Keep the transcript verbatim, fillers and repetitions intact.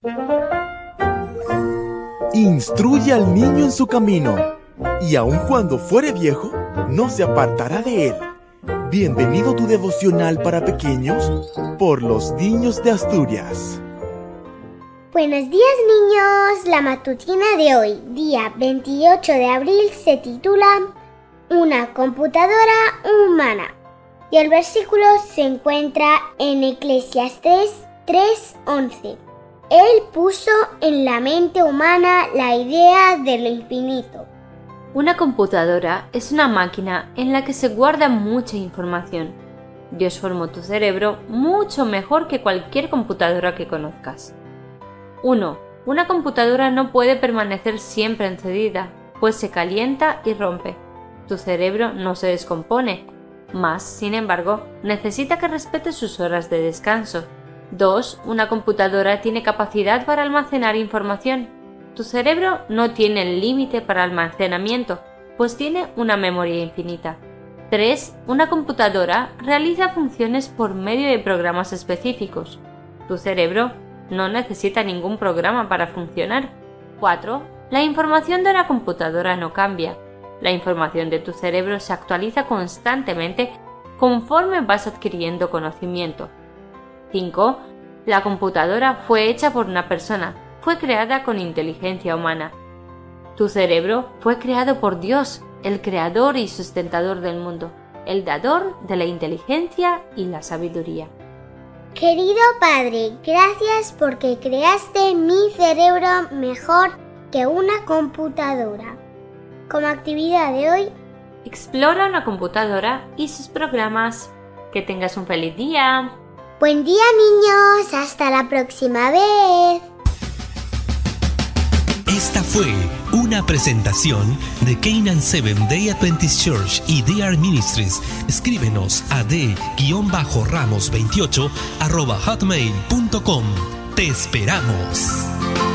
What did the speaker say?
Instruye al niño en su camino, y aun cuando fuere viejo, no se apartará de él. Bienvenido a tu devocional para pequeños por los niños de Asturias. Buenos días, niños. La matutina de hoy, día veintiocho de abril, se titula Una computadora humana. Y el versículo se encuentra en Eclesiastés tres once. Él puso en la mente humana la idea de lo infinito. Una computadora es una máquina en la que se guarda mucha información. Dios formó tu cerebro mucho mejor que cualquier computadora que conozcas. uno. Una computadora no puede permanecer siempre encendida, pues se calienta y rompe. Tu cerebro no se descompone, mas, sin embargo, necesita que respetes sus horas de descanso. dos. Una computadora tiene capacidad para almacenar información. Tu cerebro no tiene límite para almacenamiento, pues tiene una memoria infinita. tres. Una computadora realiza funciones por medio de programas específicos. Tu cerebro no necesita ningún programa para funcionar. cuatro. La información de una computadora no cambia. La información de tu cerebro se actualiza constantemente conforme vas adquiriendo conocimiento. cinco. La computadora fue hecha por una persona. Fue creada con inteligencia humana. Tu cerebro fue creado por Dios, el creador y sustentador del mundo, el dador de la inteligencia y la sabiduría. Querido Padre, gracias porque creaste mi cerebro mejor que una computadora. Como actividad de hoy, explora una computadora y sus programas. Que tengas un feliz día. Buen día, niños. Hasta la próxima vez. Esta fue una presentación de Canaan Seventh Day Adventist Church y D R Ministries. Escríbenos a d ramos veintiocho arroba hotmail punto com. Te esperamos.